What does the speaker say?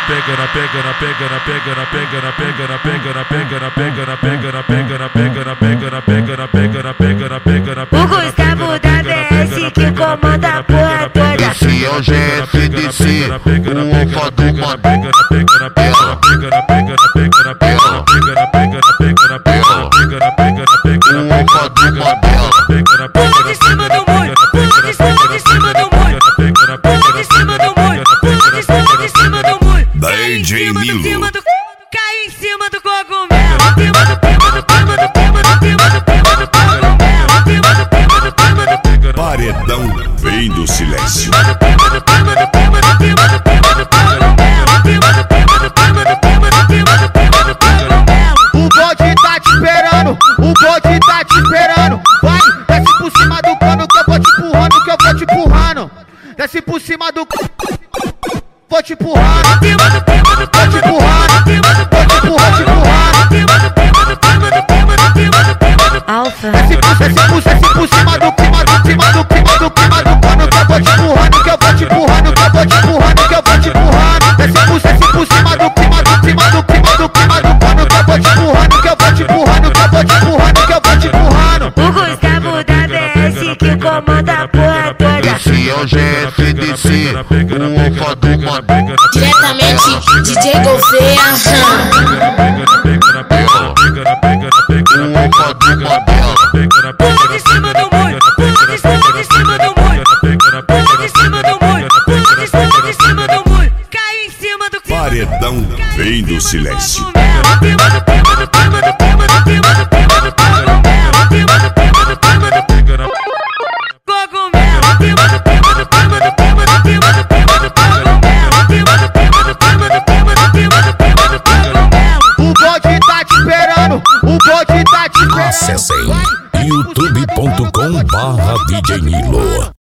O Gustavo da BS que comanda a porra toda. Esse é o GFDC, o Ofa do Mandela. O Ofa do Mandela. Pula de cima do muro, pula de cima do muro, pula de cima do muro, pula de cima do muro. DJ Nilo. Cai em cima do cogumelo, cima do cogumelo, Paredão vem do silêncio. O bode tá te esperando, o bode tá te esperando. Vai, desce por cima do cano que eu vou te empurrando, que eu vou te empurrando. Desce por cima do vou te empurrando, vou te empurrando, vou te empurrando. Alfa. Desce por cima do cano que eu vou te empurrando, que eu vou te empurrando, que eu vou te empurrando, que eu vou te empurrando. Desce por cima do cano que eu vou te empurrando, que eu vou te empurrando, que eu vou te empurrando, que eu vou te empurrando. O Gustavo da BS que comanda a porra toda. Esse é o GFDC, o Ofa do Mandela. Diretamente DJ Golfeia. O Ofa do Mandela. Pula de cima do muro, pula de cima do muro, pula de cima do muro, pula de cima do muro. Cai em cima do Paredão vem do silêncio. O bode tá te esperando, o bode tá te esperando. Acessem youtube.com/DJ Nilo.